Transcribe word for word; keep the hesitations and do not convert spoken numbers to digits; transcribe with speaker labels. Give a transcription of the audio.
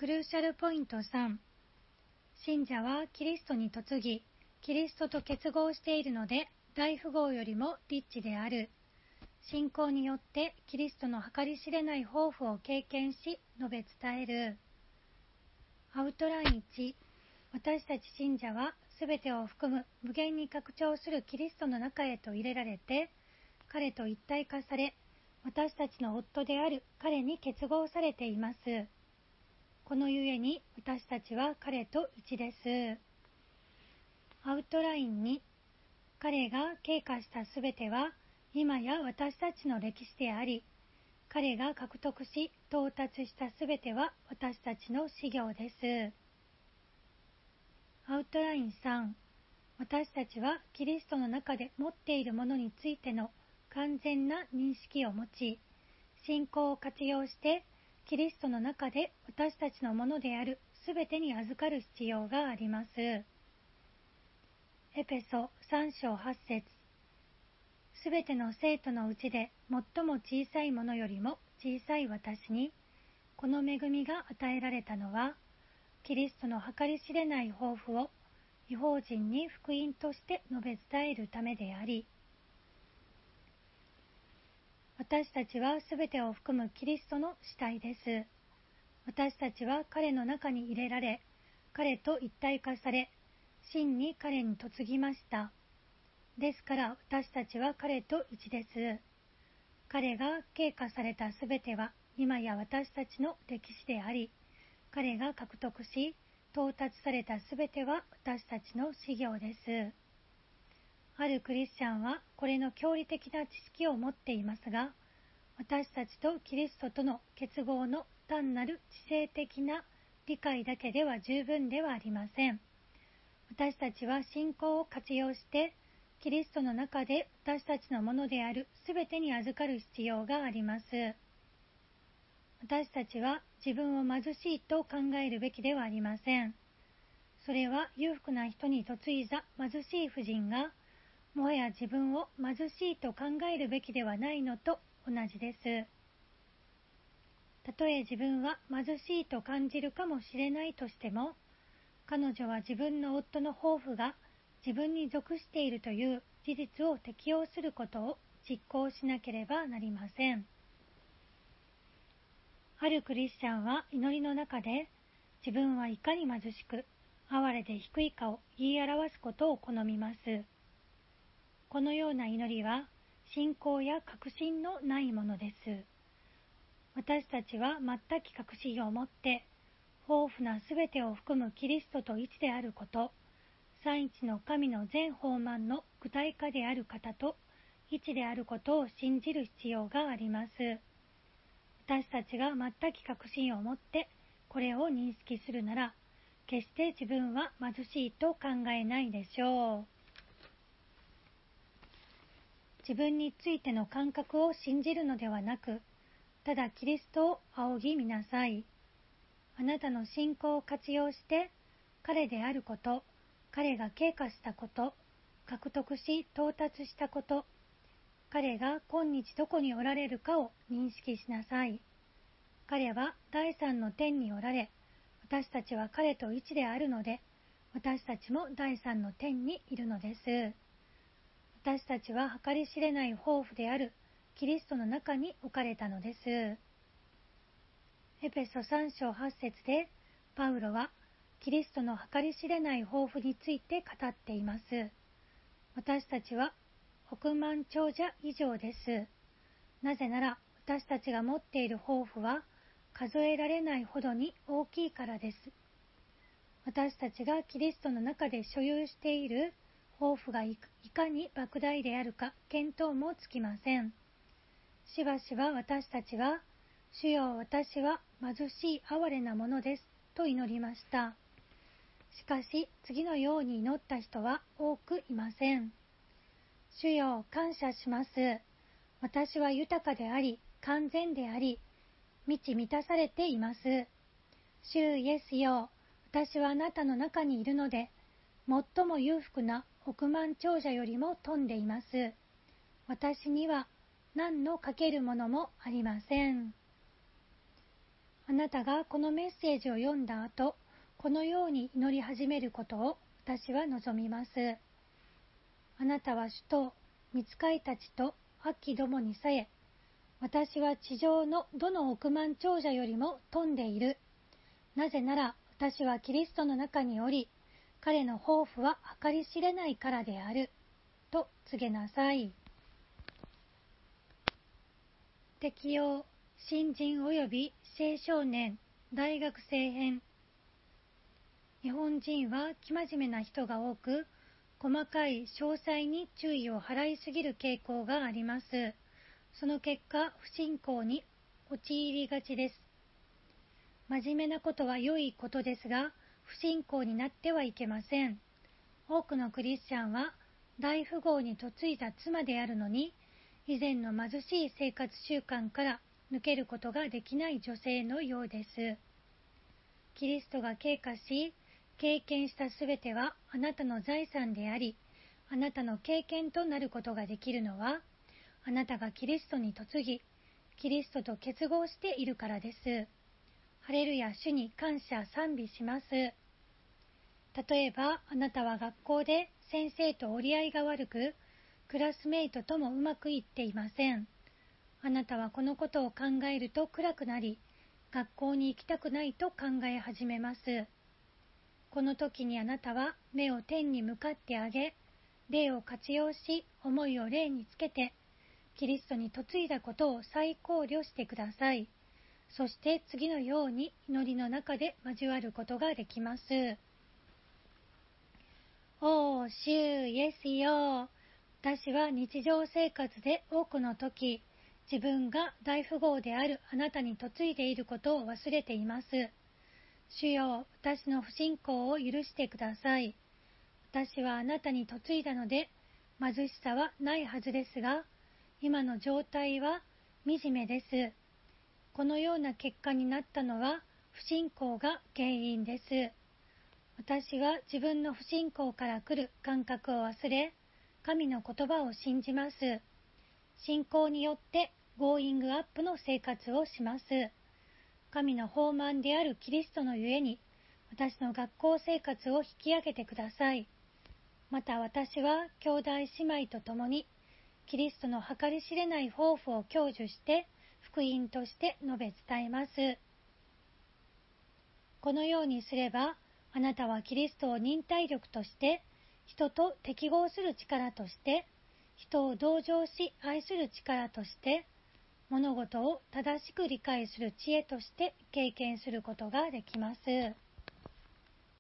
Speaker 1: クルーシャルポイントさん、信者はキリストに嫁ぎ、キリストと結合しているので、大富豪よりもリッチである。信仰によってキリストの計り知れない豊富を経験し、述べ伝える。アウトラインいち、私たち信者はすべてを含む無限に拡張するキリストの中へと入れられて、彼と一体化され、私たちの夫である彼に結合されています。このゆえに私たちは彼と一です。アウトラインに、彼が経過したすべては今や私たちの歴史であり、彼が獲得し到達したすべては私たちの事業です。アウトラインさん、私たちはキリストの中で持っているものについての完全な認識を持ち、信仰を活用してキリストの中で私たちのものであるすべてに預かる必要があります。エペソさん章はち節、すべての生徒のうちで最も小さいものよりも小さい私に、この恵みが与えられたのは、キリストの計り知れない豊富を異邦人に福音として述べ伝えるためであり、私たちはすべてを含むキリストの死体です。私たちは彼の中に入れられ、彼と一体化され、真に彼に嫁ぎました。ですから私たちは彼と一です。彼が経過されたすべては今や私たちの歴史であり、彼が獲得し到達されたすべては私たちの事業です。あるクリスチャンはこれの教理的な知識を持っていますが、私たちとキリストとの結合の単なる知性的な理解だけでは十分ではありません。私たちは信仰を活用して、キリストの中で私たちのものであるすべてに預かる必要があります。私たちは自分を貧しいと考えるべきではありません。それは裕福な人に嫁いだ貧しい婦人が、もはや自分を貧しいと考えるべきではないのと同じです。たとえ自分は貧しいと感じるかもしれないとしても、彼女は自分の夫の豊富が自分に属しているという事実を適用することを実行しなければなりません。あるクリスチャンは祈りの中で、自分はいかに貧しく、哀れで低いかを言い表すことを好みます。このような祈りは、信仰や確信のないものです。私たちは全く確信を持って、豊富なすべてを含むキリストと一であること、三一の神の全豊満の具体化である方と一であることを信じる必要があります。私たちが全く確信を持ってこれを認識するなら、決して自分は貧しいと考えないでしょう。自分についての感覚を信じるのではなく、ただキリストを仰ぎ見なさい。あなたの信仰を活用して、彼であること、彼が経過したこと、獲得し到達したこと、彼が今日どこにおられるかを認識しなさい。彼は第三の天におられ、私たちは彼と一であるので、私たちも第三の天にいるのです。私たちは計り知れない豊富であるキリストの中に置かれたのです。エペソさん章はち節で、パウロはキリストの計り知れない豊富について語っています。私たちは億万長者以上です。なぜなら私たちが持っている豊富は数えられないほどに大きいからです。私たちがキリストの中で所有している豊富がいかに莫大であるか見当もつきません。しばしば私たちは、主よ、私は貧しい哀れなものですと祈りました。しかし次のように祈った人は多くいません。主よ、感謝します。私は豊かであり、完全であり、満ち満たされています。主イエスよ、私はあなたの中にいるので、最も裕福な億万長者よりも富んでいます。私には何のかけるものもありません。 あなたがこのメッセージを読んだ後、このように祈り始めることを私は望みます。あなたは主と御使いたちと悪鬼どもにさえ、私は地上のどの億万長者よりも富んでいる。なぜなら私はキリストの中におり、彼の抱負は計り知れないからである。と告げなさい。適用、新人及び青少年、大学生編。日本人は生真面目な人が多く、細かい詳細に注意を払いすぎる傾向があります。その結果、不信仰に陥りがちです。真面目なことは良いことですが、不信仰になってはいけません。多くのクリスチャンは、大富豪に嫁いだ妻であるのに、以前の貧しい生活習慣から抜けることができない女性のようです。キリストが経過し、経験したすべてはあなたの財産であり、あなたの経験となることができるのは、あなたがキリストに嫁ぎ、キリストと結合しているからです。ハレルヤ、主に感謝賛美します。例えば、あなたは学校で先生と折り合いが悪く、クラスメイトともうまくいっていません。あなたはこのことを考えると暗くなり、学校に行きたくないと考え始めます。この時にあなたは目を天に向かってあげ、霊を活用し、思いを霊につけて、キリストに嫁いだことを再考慮してください。そして次のように祈りの中で交わることができます。おー、主イエスよ。私は日常生活で多くの時、自分が大富豪であるあなたに嫁いでいることを忘れています。主よ、私の不信仰を許してください。私はあなたに嫁いだので、貧しさはないはずですが、今の状態は惨めです。このような結果になったのは、不信仰が原因です。私は自分の不信仰から来る感覚を忘れ、神の言葉を信じます。信仰によってゴーイングアップの生活をします。神の豊満であるキリストのゆえに、私の学校生活を引き上げてください。また私は兄弟姉妹と共に、キリストの計り知れない抱負を享受して、福音として述べ伝えます。このようにすれば、あなたはキリストを忍耐力として、人と適合する力として、人を同情し愛する力として、物事を正しく理解する知恵として経験することができます。